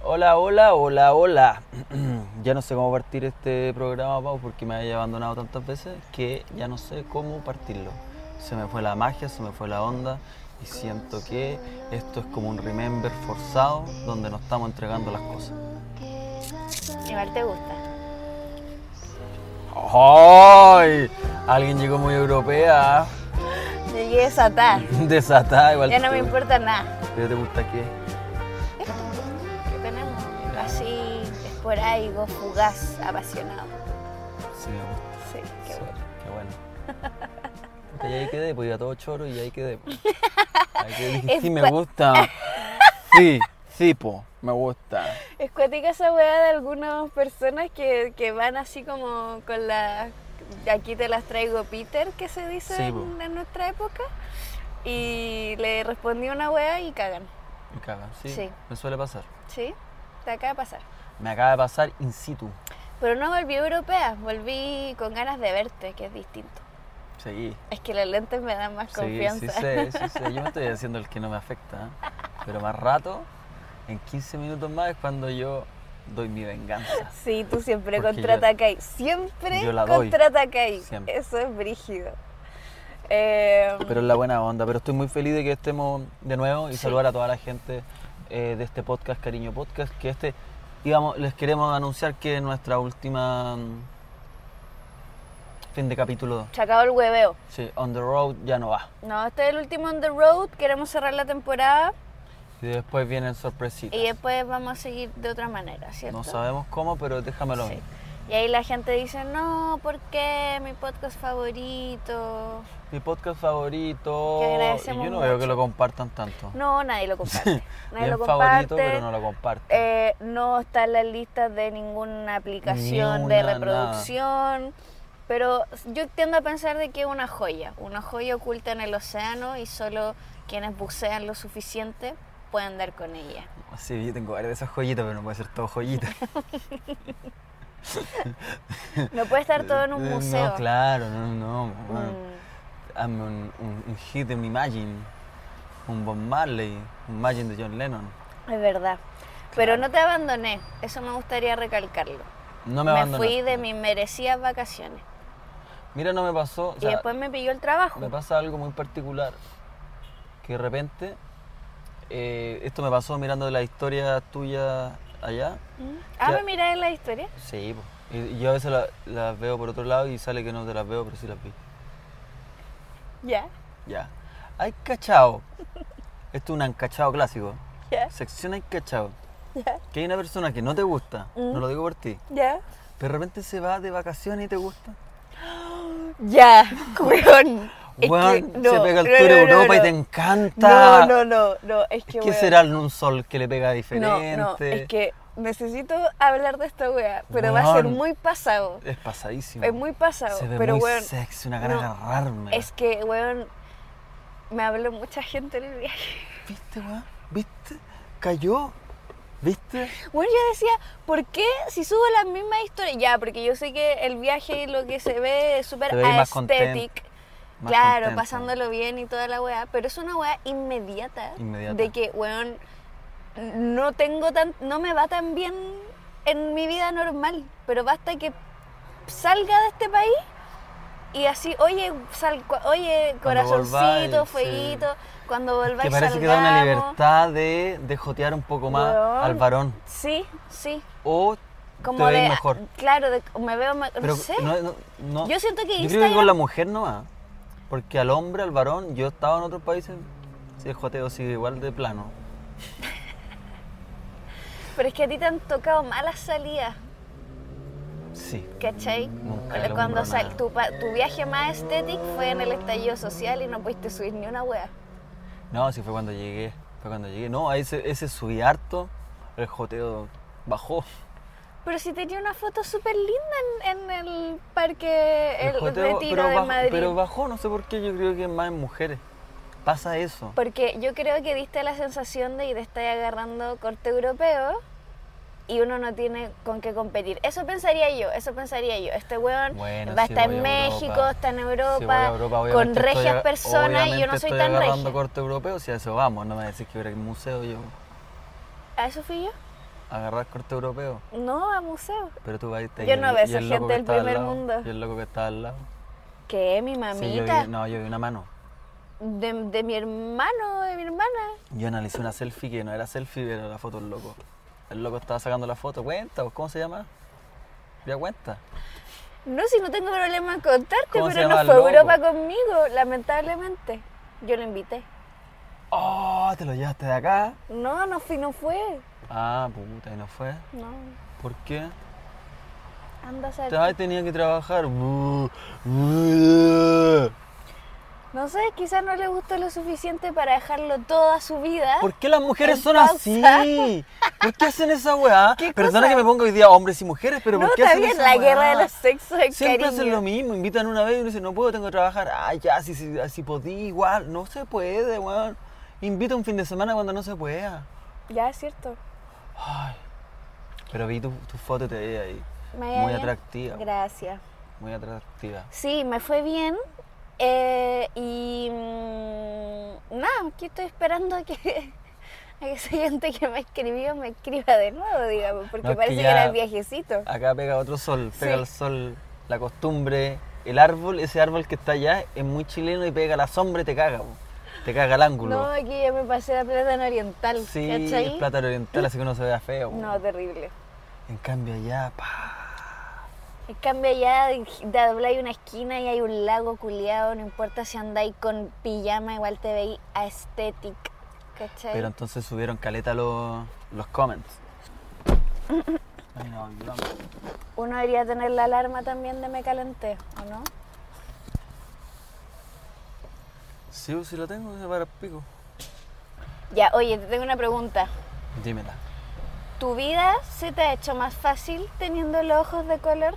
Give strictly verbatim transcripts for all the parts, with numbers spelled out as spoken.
Hola, hola, hola, hola. Ya no sé cómo partir este programa, Pau, porque me haya abandonado tantas veces que ya no sé cómo partirlo. Se me fue la magia, se me fue la onda y siento que esto es como un remember forzado donde nos estamos entregando las cosas. Igual te gusta. ¡Ay! Alguien llegó muy europea. Llegué desatada. Desatada igual. Ya no te- me importa nada. ¿Pero te gusta qué? ¿Qué tenemos? Así, esporádico, fugaz, apasionado. Sí, me gusta. Sí, qué Sí, bueno. qué bueno. Puta, y ahí quedé, pues iba todo choro y ahí quedé. Pues. Ahí quedé, dije, Es sí, me cua- gusta. Sí, sí, po, me gusta. Es cuática esa weá de algunas personas que, que van así como con la... Aquí te las traigo Peter, que se dice Sí, en, po. en nuestra época. Y le respondí una weá y cagan. Me caga, sí, Sí. me suele pasar. ¿Sí? Te acaba de pasar. Me acaba de pasar in situ. Pero no volví europea, volví con ganas de verte, que es distinto. Sí. Es que los lentes me dan más Sí, confianza. sí sé, sí sé. Yo me estoy haciendo el que no me afecta. ¿eh? Pero más rato, en quince minutos más es cuando yo doy mi venganza. Sí, tú siempre Porque contraatacáis. Siempre yo la doy. contraatacáis. Siempre. Eso es brígido. Eh, Pero es la buena onda. Pero estoy muy feliz de que estemos de nuevo y Sí. saludar a toda la gente eh, de este podcast, Cariño Podcast. Que este, digamos, les queremos anunciar que es nuestra última mm, fin de capítulo. Se acabó el hueveo. Sí, On the Road ya no va. No, este es el último on the road. Queremos cerrar la temporada Y después vienen sorpresitas. y después vamos a seguir de otra manera, ¿cierto? No sabemos cómo, pero déjamelo a Sí. mí. Y ahí la gente dice, no, ¿por qué? Mi podcast favorito. Mi podcast favorito. Que Y agradecemos yo no veo mucho. que lo compartan tanto. No, nadie lo comparte. Nadie Bien lo comparte. favorito, pero no lo comparte. Eh, no está en las listas de ninguna aplicación Ni de una, reproducción. Pero yo tiendo a pensar de que es una joya, una joya oculta en el océano y solo quienes bucean lo suficiente pueden dar con ella. Sí, yo tengo varias de esas joyitas, pero no puede ser todo joyitas. No puede estar todo en un Eh, museo. No, claro, no, no. man. Mm, Hazme un, un, un hit en Imagine, un Bob Marley, un Imagine de John Lennon. es verdad. Pero Claro. no te abandoné, eso me gustaría recalcarlo. No me me abandonaste. fui de mis merecidas vacaciones. Mira, no me pasó. O Y sea, después me pilló el trabajo. me pasa algo muy particular. Que de repente, eh, esto me pasó mirando de la historia tuya allá. Mm. Ah, Ya. ¿me mirás en la historia? Sí, po. Y, y yo a veces la- las veo por otro lado y sale que no te las veo, pero sí las vi. Ya, Ya. Hay cachao. Esto es un encachado clásico. ya, Sección hay cachao. ya, Que hay una persona que no te gusta, Mm. no lo digo por ti, ya. pero de repente se va de vacaciones y te gusta. Ya, weón. Es Weón, que no, se pega el no, tour no, no, Europa y no. te encanta. No, no, no, no, es que ¿Qué weón. será un sol que le pega No, diferente? no, es que necesito hablar de esta wea, pero va a ser Weón. muy pasado. Es pasadísimo. Es muy pasado, Se ve pero muy weón, sexy, una gana no, de agarrarme. es que weón, me habló mucha gente en el viaje. ¿Viste, weón? ¿Viste? Cayó. ¿Viste? Bueno, yo decía, ¿por qué si subo las mismas historias? Ya, porque yo sé que el viaje y lo que se ve es súper Te veis más aesthetic. Más Claro, contento. pasándolo bien y toda la weá, pero es una weá inmediata, Inmediata. de que, weón, no tengo tan, no me va tan bien en mi vida normal, pero basta que salga de este país y así, oye, sal, cu- oye, Cuando corazoncito, volváis, sí. feíto, cuando volváis Que parece que da una salgamos. libertad de, de jotear un poco más Weón. al varón. Sí, sí, O como te de, veis mejor. claro, de- me veo, ma- Pero no sé, no, no, no- yo siento que yo creo que Instagram, con la mujer no va. Porque al hombre, al varón, yo estaba en otros países, sí, el joteo sigue igual de plano. pero es que a ti te han tocado malas salidas. Sí. ¿Cachai? Nunca le Cuando compro sal, nada. tu, pa- tu viaje más estético fue en el estallido social y no pudiste subir ni una wea. No, sí fue cuando llegué. Fue cuando llegué. No, ahí ese, ese subí harto, el joteo bajó. Pero si tenía una foto súper linda en, en el parque, el, joteo- retiro pero de bajó, Madrid. pero bajó, no sé por qué, yo creo que es más en mujeres. Pasa eso. Porque yo creo que diste la sensación de que te estás agarrando corte europeo y uno no tiene con qué competir. Eso pensaría yo, eso pensaría yo. Este weón Bueno, va a sí estar voy en a México, Europa. está en Si Europa, voy a Europa, con obviamente estoy regias aga- personas y yo obviamente no soy estoy tan agarrando regia. corte europeo, si a eso vamos, no me decís que voy a ir al museo yo. ¿A eso fui yo? a agarrar corte europeo. No, a museo. Pero tú vas a Yo no veo esa gente del primer mundo. Y el loco que estaba al lado. ¿Qué? ¿Mi Sí, yo mamita? vi, no, yo vi una mano. De, de mi hermano, de mi hermana. Yo analicé una selfie que no era selfie, pero era la foto del loco. El loco estaba sacando la foto. Cuenta, ¿cómo se llama? ¿Ya cuenta? No, si no tengo problema en contarte, ¿Cómo se pero llama no el fue a loco? Europa conmigo, lamentablemente. Yo lo invité. ¡Oh! ¿Te lo llevaste de acá? No, no fui, no fue. Ah, puta, ¿y no fue? No, ¿Por qué? anda a saber. Ay, tenía que trabajar. Bu, bu. No sé, quizás no le gustó lo suficiente para dejarlo toda su vida. ¿Por qué las mujeres En son pausa. así? ¿Por qué hacen esa weá? ¿Qué Perdona cosa? que me ponga hoy día hombres y mujeres, pero No, ¿por qué está hacen bien, esa la weá? guerra de los sexos, el Siempre cariño. hacen lo mismo, invitan una vez y uno dice, no puedo, tengo que trabajar. Ah, ya, si, si, si podí, igual. No se puede, weón. Invita un fin de semana cuando no se pueda. Ya, es cierto. Ay. Pero vi tu, tu foto y te veía ahí. Me Muy veía bien. atractiva. Gracias. Muy atractiva. Sí, me fue bien. eh, y mm, nada, aquí estoy esperando a que, a que esa gente que me escribió me escriba de nuevo, digamos, porque No, es que parece que, ya- era el viajecito. Acá pega otro sol, pega Sí. el sol, la costumbre, el árbol, ese árbol que está allá es muy chileno y pega la sombra y te caga, po. Te caga el ángulo. No, aquí ya me pasé la plátano oriental, sí, ¿cachai? es plátano oriental, así que no se vea feo. po. No, terrible. En cambio allá, pa. En cambio allá dobláis una esquina y hay un lago culiado, no importa si andáis con pijama, igual te veis aesthetic, ¿cachai? Pero entonces subieron caleta los, los comments. Ay, no, ayúdame. Uno debería tener la alarma también de me calenté, ¿o no? Sí, sí lo tengo, se para el pico. Ya, oye, te tengo una pregunta. Dímela. ¿Tu vida se te ha hecho más fácil teniendo los ojos de color?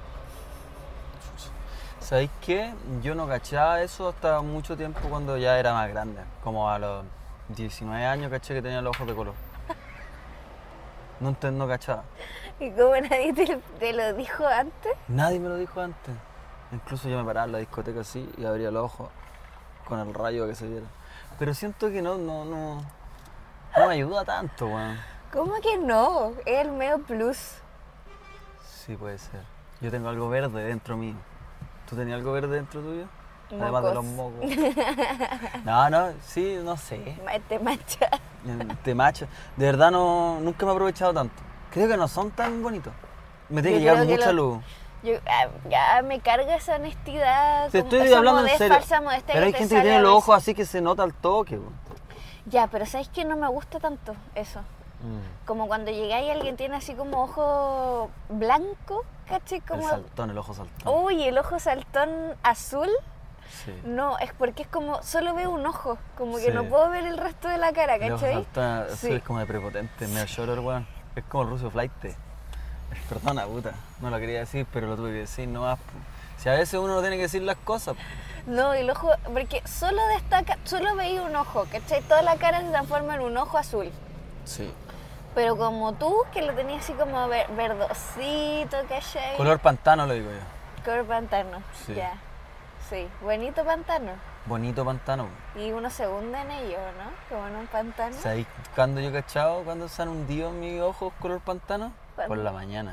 ¿Sabéis qué? Yo no cachaba eso hasta mucho tiempo cuando ya era más grande. Como a los diecinueve años caché que tenía los ojos de color. No, ent- no cachaba. ¿Y cómo nadie te, te lo dijo antes? Nadie me lo dijo antes. Incluso yo me paraba en la discoteca así y abría los ojos con el rayo que se viera. Pero siento que no, no, no, no me ayuda tanto, weón. ¿Cómo que no? Es el medio plus. Sí, puede ser. Yo tengo algo verde dentro mío. ¿Tú tenías algo verde dentro tuyo? Además de los Mocos. mocos. No, no, sí, no sé. Ma- Te mancha. Te macho. De verdad no, nunca me he aprovechado tanto. Creo que no son tan bonitos. Me tiene Yo que llegar creo que mucha lo- luz. Yo, ah, ya me carga esa honestidad. Te como estoy esa hablando en modest- serio. falsa modestia Pero hay te gente que sale tiene a los veces. ojos así que se nota al toque. weón. Ya, pero ¿sabes que no me gusta tanto eso? Como cuando llegáis y alguien tiene así como ojo blanco, ¿cachai? El Como, saltón, el ojo saltón. uy, el ojo saltón azul. Sí. No, es porque es como, solo veo un ojo, como que Sí. no puedo ver el resto de la cara, El ojo ¿cachai? saltón azul Sí. es como de prepotente, medio lloror, weón. Es como el ruso flight. Perdona, puta. No lo quería decir, pero lo tuve que decir nomás. po. Si a veces uno no tiene que decir las cosas. po. No, el ojo, porque solo destaca, solo veía un ojo, ¿cachai? Toda la cara se transforma en un ojo azul. Sí. Pero como tú, que lo tenías así como ver- verdosito, ¿cachai? Color pantano lo digo yo. Color pantano, Sí. ya. Sí, bonito pantano. Bonito pantano. Y uno se hunde en ello, ¿no? Como en un pantano. ¿Sabéis cuándo yo he cachado? ¿Cuándo se han hundido en mis ojos color pantano? ¿Cuándo? Por la mañana.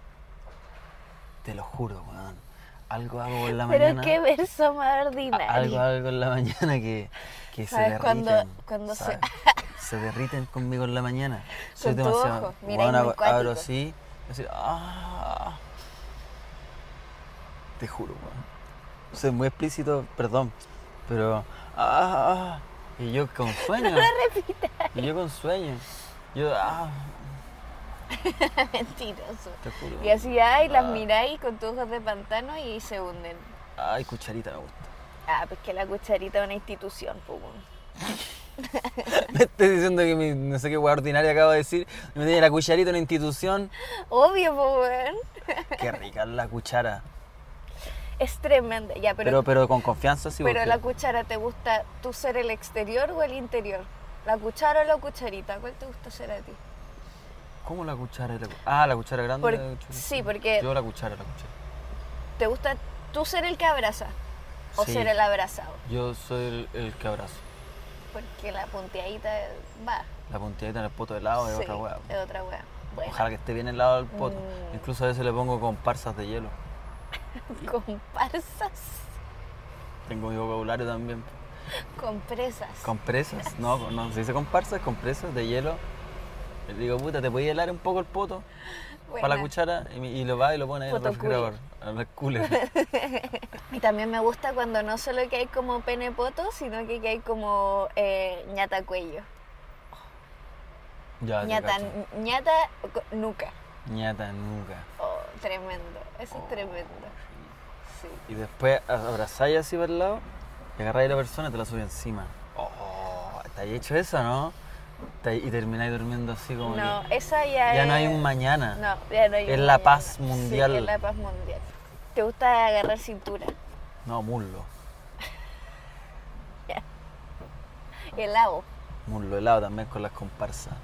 Te lo juro, weón. Algo hago por la Pero mañana. qué verso más a- ordinario. Algo hago en la mañana que, que se ¿Sabes derriten. cuándo- cuándo se- ¿sabes? se derriten conmigo en la mañana. Soy Con tu demasiado. ojo. Mira, weón, es muy ab- abro cuático. así. y así ah. Te juro, weón. Soy muy explícito, perdón. Pero. Ah, y yo con sueño. No lo repitas. Y yo con sueño. Yo, ah, Mentiroso. te juro. Y así, ay, las Ah. miráis con tus ojos de pantano y se hunden. Ay, cucharita me gusta. Ah, pues que la cucharita es una institución, pues. Me estás diciendo que mi, no sé qué hueá ordinaria acabo de decir. Me tiene la cucharita en una institución. Obvio, pues, weón. Qué rica es la cuchara. Es tremenda. Ya, pero, Pero, pero con confianza sí. pero porque- la cuchara, ¿te gusta tú ser el exterior o el interior? ¿La cuchara o la cucharita? ¿Cuál te gusta ser a ti? ¿Cómo la cuchara? y la cu- Ah, la cuchara grande. Por- y la cuchara- sí, porque- Yo la cuchara, la cuchara. ¿Te gusta tú ser el que abraza o Sí. ser el abrazado? Yo soy el, el que abrazo. Porque la punteadita va. La puntilladita en el poto de lado es Sí, otra hueá. es otra wea. Bueno. Ojalá que esté bien helado el poto. Mm. Incluso a veces le pongo comparsas de hielo. Comparsas. Tengo mi vocabulario también. Compresas. Compresas, no, no se dice comparsas, compresas de hielo. Le digo, puta, ¿te podías helar un poco el poto? Buena. Para la cuchara y, y lo va y lo pone ahí en el Poto refrigerador, en el cooler. Y también me gusta cuando no solo que hay como pene poto, sino que, que hay como eh, ñata cuello. Ya, te ñata, cacho. ñata co- nuca. Ñata nunca. Oh, tremendo. Eso es Oh. tremendo. Sí. Y después abrazáis así para el lado y agarráis a la persona y te la subís encima. Oh, ¿te has hecho eso, no? Te- Y termináis durmiendo así como No, que esa ya ya es... no hay un mañana. No, ya no hay Es un la mañana. paz mundial. Sí, es la paz mundial. ¿Te gusta agarrar cintura? No, muslo. Helado. Muslo helado también con las comparsas.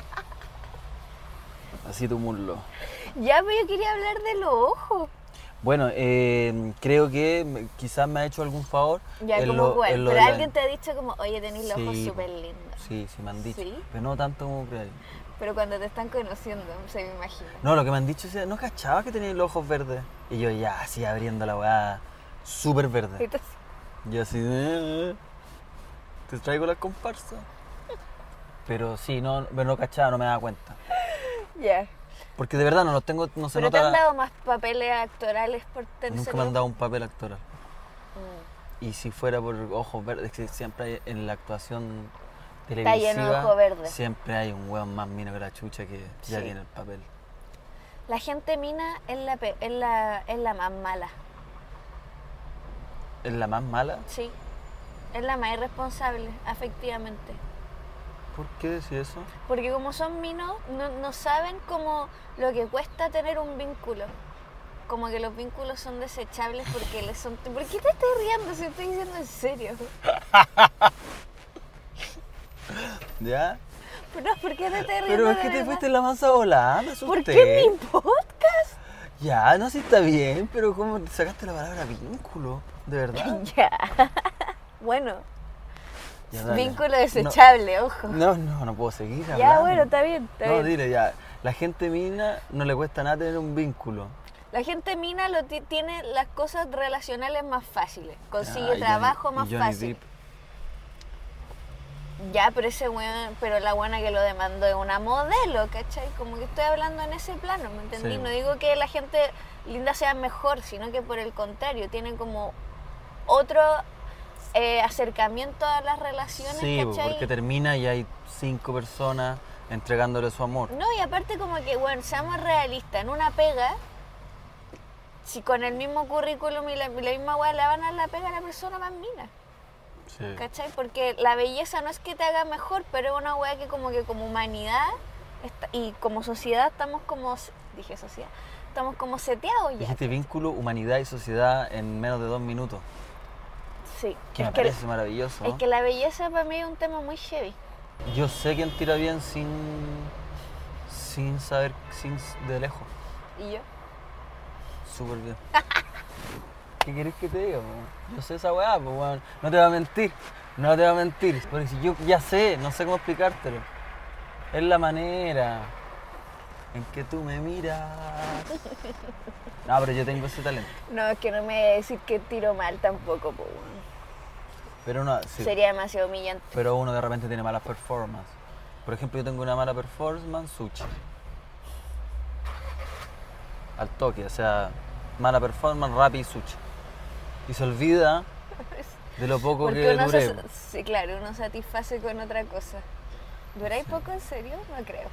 Así tu muslo. Ya, pero yo quería hablar de los ojos. Bueno, eh, creo que me- quizás me ha hecho algún favor. Ya, en como lo- cuál. en lo Pero de la- alguien te ha dicho como, oye, tenéis los ojos Sí, súper lindos. Sí, sí me han dicho. ¿Sí? Pero no tanto como por ahí. Pero cuando te están conociendo, se me imagina. No, lo que me han dicho es, no cachaba que tenías los ojos verdes. Y yo ya, así abriendo la weá, súper verde. Entonces, Yo así, eh, te traigo las comparsas. Pero sí, no, pero no cachaba, no me daba cuenta. ya. Porque de verdad no los tengo, no se ¿Pero te nota. han dado más papeles actorales por tener Nunca me han dado un papel actoral. Mm. Y si fuera por ojos verdes, que siempre hay en la actuación Está televisiva, lleno de ojo verde. siempre hay un hueón más mino que la chucha que ya Sí. tiene el papel. La gente mina es la, pe- es la, es la más mala. ¿Es la más mala? Sí. Es la más irresponsable, afectivamente. ¿Por qué decir eso? Porque como son minos, no, no saben como lo que cuesta tener un vínculo. Como que los vínculos son desechables porque les son... ¿Por qué te estás riendo si estoy diciendo en serio? ¿Ya? Pero ¿por qué te estás riendo Pero es de que te verdad? fuiste en la mansa volada, me asusté. ¿Por qué en mi podcast? Ya, no, sí está bien, pero ¿cómo sacaste la palabra vínculo? ¿De verdad? Ya. Bueno, Ya, dale. vínculo desechable, ojo. No, no, no puedo seguir hablando. Ya, bueno, está bien, está No, bien. dile ya. La gente mina no le cuesta nada tener un vínculo. La gente mina lo ti- tiene las cosas relacionales más fáciles. Consigue Ah, y trabajo Johnny- más y Johnny fácil. Depp. Ya, pero ese weón, pero la buena que lo demandó es una modelo, ¿cachai? Como que estoy hablando en ese plano, ¿me entendí? Sí. No digo que la gente linda sea mejor, sino que por el contrario, tienen como otro eh, acercamiento a las relaciones, Sí, ¿cachai? porque termina y hay cinco personas entregándole su amor. No, y aparte como que, bueno, seamos realistas, en una pega, si con el mismo currículum y la, y la misma weá le van a dar la pega a la persona más mina, Sí. ¿cachai? Porque la belleza no es que te haga mejor, pero es una weá que como que como humanidad está- y como sociedad estamos como, dije sociedad, estamos como seteados ya. Dijiste vínculo, humanidad y sociedad en menos de dos minutos. Sí, Que es me que, parece maravilloso. es ¿no? que la belleza para mí es un tema muy heavy. Yo sé quién tira bien sin, sin saber, sin de lejos. ¿Y yo? Súper bien. ¿Qué querés que te diga? Po? Yo sé esa weá, pues weón. No te voy a mentir. No te voy a mentir. Porque si yo ya sé, no sé cómo explicártelo. Es la manera en que tú me miras. No, pero yo tengo ese talento. No, es que no me voy a decir que tiro mal tampoco, pues, weón. Pero no, sí. Sería demasiado humillante. Pero uno de repente tiene malas performances. Por ejemplo, yo tengo una mala performance, sushi. Al toque, o sea, mala performance, rap y sushi. Y se olvida de lo poco Porque que uno duré. se, sí, claro, uno satisface con otra cosa. ¿Duráis poco en serio? No creo.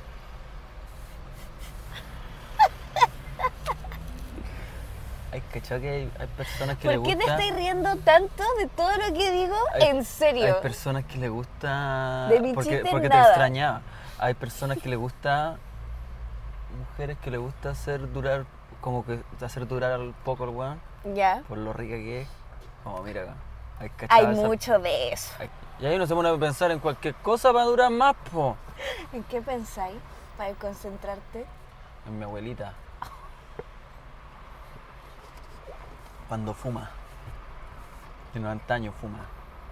Hay cachado que hay, hay personas que ¿Por le qué gusta. te estás riendo tanto de todo lo que digo? Hay- en serio. Hay personas que le gusta. De mi porque chiste porque te nada. extrañaba. Hay personas que le gusta. Mujeres que le gusta hacer durar. Como que hacer durar al poco el weón. Ya. Por lo rica que es. Como mira acá. Hay, cachado Hay esa- mucho de eso. hay- Y ahí uno se pone a pensar en cualquier cosa para durar más, po. ¿En qué pensáis para concentrarte? En mi abuelita. Cuando fuma. De noventa años fuma.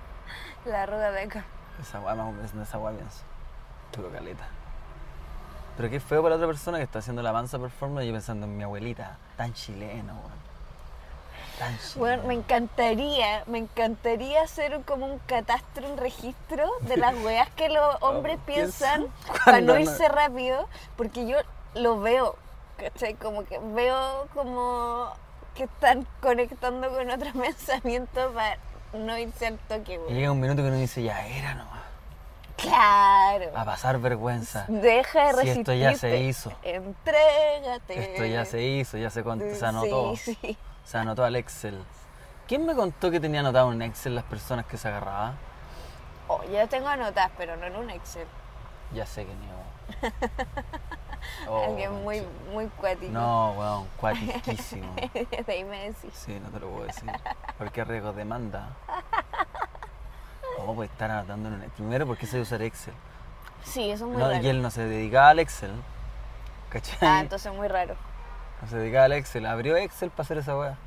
La arruga de acá. Esa weá más o menos, esa weá pienso. Puro caleta. Pero qué feo para la otra persona que está haciendo la mansa performance y yo pensando en mi abuelita, tan chilena, weón. Tan chilena. Bueno, me encantaría, me encantaría hacer como un catastro, un registro de las weas que los hombres Oh, piensan piensa- para no cuando no- irse rápido, porque yo lo veo, ¿cachai? Como que veo como que están conectando con otro pensamiento para no irse al toque, Y weón. llega un minuto que uno dice, ya era nomás, Claro. a pasar vergüenza. Deja de Si resistirte. esto ya se hizo. Entrégate. Esto ya se hizo, ya se, cont- se anotó. Sí, sí. Se anotó al Excel. ¿Quién me contó que tenía anotado en Excel las personas que se agarraban? Oh, ya tengo anotadas, pero no en un Excel. Ya sé que ni oh, Alguien muy, conche. muy cuático. No, weón, cuatiquísimo. De ahí me decís. Sí, no te lo puedo decir. ¿Por qué riesgo demanda? ¿Cómo puede estar anotando en un Excel? Primero, ¿por qué se usar Excel? Sí, eso es muy No, raro. y él no se dedicaba al Excel. ¿Cachai? Ah, entonces muy raro. No se dedicaba al Excel. Abrió Excel para hacer esa weá.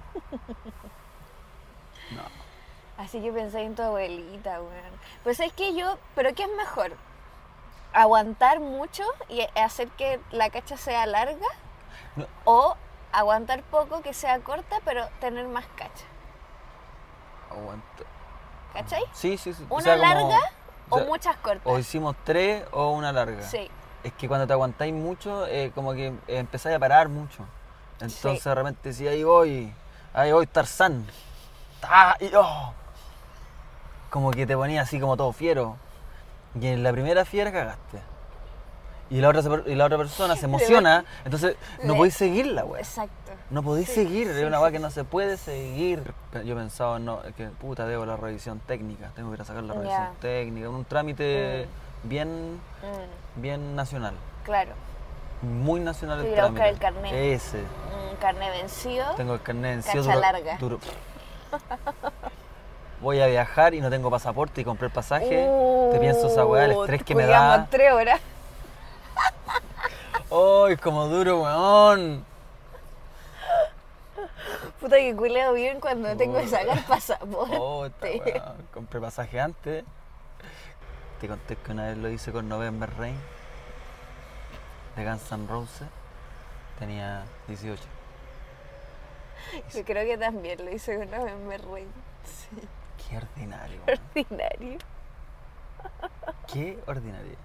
No. Así que pensé en tu abuelita, weón. Pues es que yo, pero ¿qué es mejor? ¿Aguantar mucho y hacer que la cacha sea larga? No. ¿O aguantar poco que sea corta, pero tener más cacha? Aguanta. ¿Cachai? Sí, sí, sí. ¿Una O sea, como- larga o o, sea, muchas cortas? O hicimos tres o una larga. Sí. Es que cuando te aguantáis mucho, eh, como que eh, empezáis a parar mucho. Entonces Sí. de repente si ahí voy, ahí voy Tarzán. ¡Ah! Y, oh. Como que te ponía así como todo fiero. Y en la primera fiera cagaste. Y la otra, se per- y la otra persona se emociona, entonces no Le- podéis seguirla, weá. Exacto. No podéis Sí, seguir, sí, es una sí, weá sí. que no se puede seguir. Yo pensaba, no, que puta, debo la revisión técnica, tengo que ir a sacar la Ya. revisión técnica, un trámite bien, Mm, bien nacional, claro. muy nacional el Ir a buscar trámite. el carnet. Ese, Un carne vencido. tengo el carnet vencido, Cacha duro- larga. duro. Voy a viajar y no tengo pasaporte y compré el pasaje, te pienso esa weá, el estrés que me Cuidamos da. tres horas. ¡Ay, como duro, weón! Puta que culeo bien cuando tengo que sacar pasaporte. Oh, esta weá, compré pasaje antes. Te conté que una vez lo hice con November Rain de Guns N' Roses. Tenía dieciocho. Yo creo que también lo hice con November Rain. Sí. Qué ordinario, weón. Ordinario. Qué ordinario.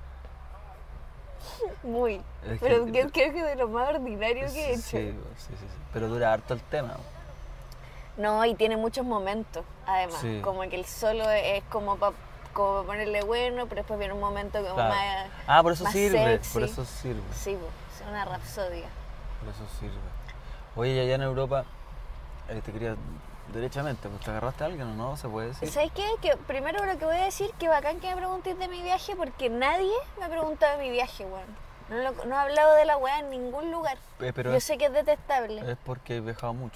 Muy. Es que- Pero que- creo que de lo más ordinario que he hecho. Sí, sí, sí, sí. Pero dura harto el tema. weón. No, y tiene muchos momentos, además. Sí. Como que el solo es como para como pa ponerle bueno, pero después viene un momento como Claro. más. Ah, por eso más sirve. sexy. Por eso sirve. Sí, po, es una rapsodia. Por eso sirve. Oye, y allá en Europa, eh, te quería derechamente, pues te agarraste a alguien o no, se puede decir. ¿Sabes qué? Que primero lo que voy a decir, que bacán que me preguntéis de mi viaje, porque nadie me ha preguntado de mi viaje, weón. No, lo- no he hablado de la weá en ningún lugar. Eh, pero Yo es, sé que es detestable. es porque he viajado mucho.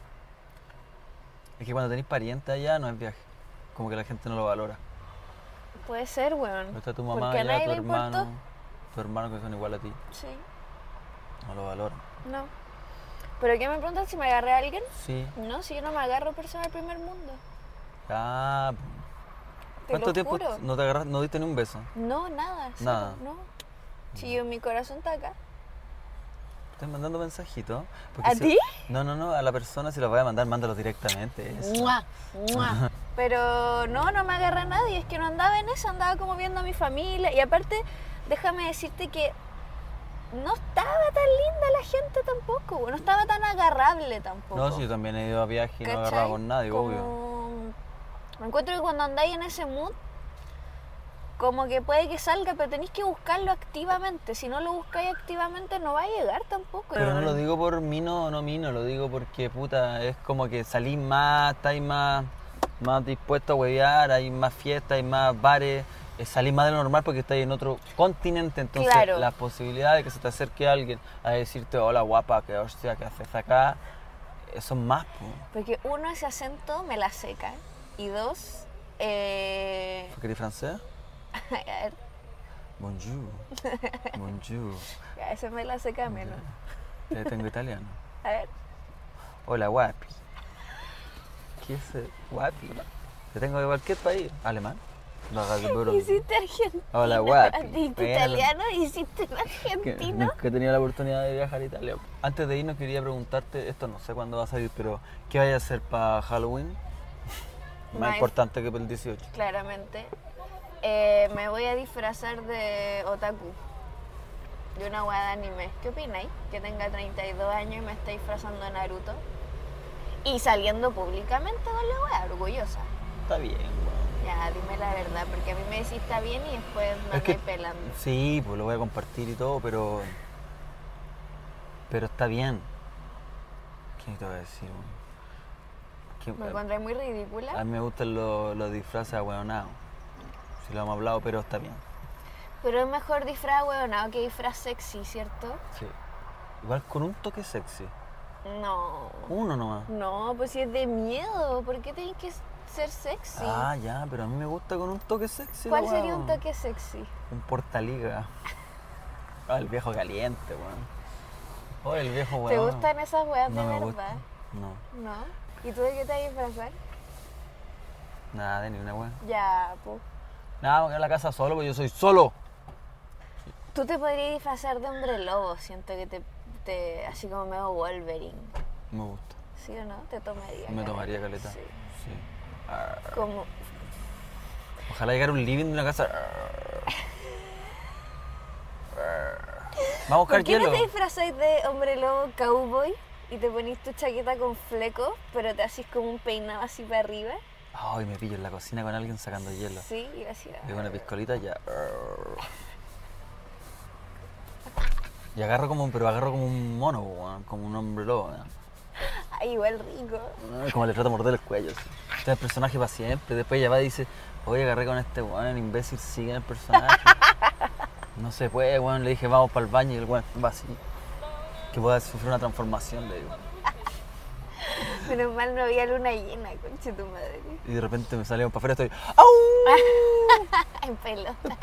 Es que cuando tenéis parientes allá no es viaje. Como que la gente no lo valora. Puede ser, weón. Está tu mamá Porque a allá, nadie tu le importó. hermano, tu hermano que son igual a ti, Sí, no lo valoran. no. ¿Pero qué me preguntan si me agarré a alguien? Sí. No, si yo no me agarro persona del primer mundo. Ah, Te ¿cuánto lo tiempo juro. no te agarras, no diste ni un beso? No, nada. cero, Nada. No. Si yo, mi corazón está acá. Estoy mandando mensajitos. porque ¿A si- ti? No, no, no, a la persona si los voy a mandar, mándalos directamente. Eso. ¡Mua! ¡Mua! Pero no, no me agarré a nadie, es que no andaba en eso, andaba como viendo a mi familia. Y aparte, déjame decirte que no estaba tan linda la gente tampoco, no estaba tan agarrable tampoco. No, si yo también he ido a viaje y no he ¿Cachai? agarrado con nadie, Como- obvio. Me encuentro que cuando andáis en ese mood, como que puede que salga, pero tenéis que buscarlo activamente. Si no lo buscáis activamente, no va a llegar tampoco. Pero no lo digo por mino o no mino, lo digo porque, puta, es como que salís más, estáis más, más dispuestos a huevear, hay más fiestas, hay más bares, eh, salís más de lo normal porque estáis en otro continente, entonces Claro. la posibilidad de que se te acerque alguien a decirte, hola guapa, que hostia, ¿qué haces acá? eh, Son más, po. Porque uno, ese acento me la seca. Y dos, eh... ¿Fue que eres francés? a ver, Bonjour. Bonjour. ya, ese me la seca menos. Ya tengo italiano. A ver, Hola, guapi. ¿Qué es eh, guapi? Te tengo de cualquier país. Alemán. Bájate, pero... Hiciste argentino. Hola, guapi. Dijiste Bueno. italiano, hiciste Que argentino. nunca he tenido la oportunidad de viajar a Italia. Antes de irnos quería preguntarte, esto no sé cuándo va a salir, pero ¿qué vaya a hacer para Halloween? Más Más- importante que para el dieciocho. Claramente. Eh, me voy a disfrazar de otaku. De una weá de anime. ¿Qué opináis? Que tenga treinta y dos años y me esté disfrazando de Naruto. Y saliendo públicamente con la weá, orgullosa. Está bien, weón. Ya, dime la verdad, porque a mí me decís está bien y después me Es que- andáis pelando. Sí, pues lo voy a compartir y todo, pero... Pero está bien. ¿Qué te voy a decir, weón? Que- Me encontré muy ridícula. A mí me gustan los, los disfraces ahueonados. Si lo hemos hablado, pero está bien. Pero es mejor disfraz huevonado que disfraz sexy, ¿cierto? Sí. Igual con un toque sexy. No. Uno nomás. No, pues si es de miedo, ¿por qué tenés que ser sexy? Ah, ya, pero a mí me gusta con un toque sexy. ¿Cuál la sería weá. un toque sexy? Un portaliga. Ah, el viejo caliente, weón. Oh, el viejo weón. ¿Te gustan esas weas No de me verdad? gusta. No, ¿No? ¿Y tú de qué te vas a disfrazar? nada de ni una weón. Ya, pues. Nada, voy a la casa solo porque yo soy solo. Tú te podrías disfrazar de hombre lobo, siento que te, te así como medio Wolverine. Me gusta. ¿Sí o no? Te tomaría. Me caleta. tomaría caleta. Sí. Sí. Arr. Como, Ojalá llegara un living de una casa. Vamos a buscar ¿por qué hielo. no te disfrazáis de hombre lobo cowboy y te ponís tu chaqueta con flecos, pero te haces como un peinado así para arriba? Ay, me pillo en la cocina con alguien sacando hielo. Sí, y así. Y con una piscolita ya. Y agarro como un, pero agarro como un mono, weón, como un hombre lobo, weón. Ay, igual rico. Ay, como le trato de morder el cuello. Así. Este es el personaje para siempre. Después ella va y dice, oye, agarré con este weón, el imbécil sigue en el personaje. No se puede, weón. Le dije, vamos para el baño y el weón va así. Que pueda sufrir una transformación, le digo. Menos mal no había luna llena, conche tu madre. Y de repente me salieron para afuera y estoy, ¡au! En pelota.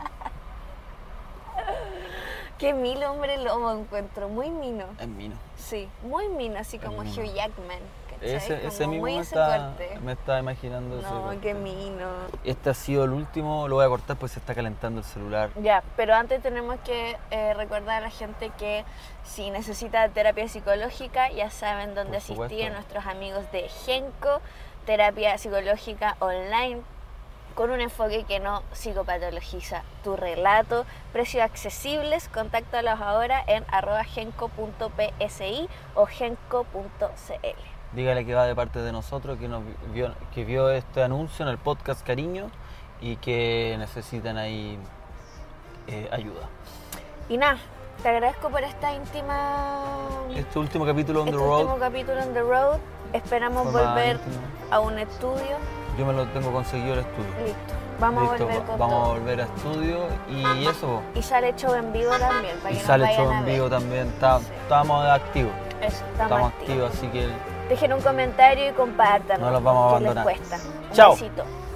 Qué mil hombre lobo encuentro, muy mino. Es mino. Sí, muy mino, así como mino. Hugh Jackman. ¿cachai? Ese, Como ese mismo muy me ese está, corte. me está imaginando ese No, corte. qué mino. Este ha sido el último, lo voy a cortar porque se está calentando el celular. Ya, pero antes tenemos que eh, recordar a la gente que si necesita terapia psicológica, ya saben dónde Por asistir, supuesto. nuestros amigos de Genco, terapia psicológica online, con un enfoque que no psicopatologiza tu relato, precios accesibles, contáctalos ahora en arroba genco punto psi o genco punto cl. Dígale que va de parte de nosotros, que, nos vio, que vio este anuncio en el podcast Cariño y que necesitan ahí eh, ayuda. Y nada, te agradezco por esta íntima... Este último capítulo on este the road, último capítulo on the road. Esperamos fue más volver íntimo. a un estudio. Yo me lo tengo conseguido el estudio. Listo. Vamos Listo, a volver va- con vamos todo. a volver a estudio y eso. Y sale show en vivo también, para Y que nos sale vayan show a en ver. vivo también. Está- Sí. Estamos activos. Eso, estamos, Estamos activos. activos, así que Dejen un comentario y compártanos. No los vamos a que les abandonar. cuesta. Un Chao. besito.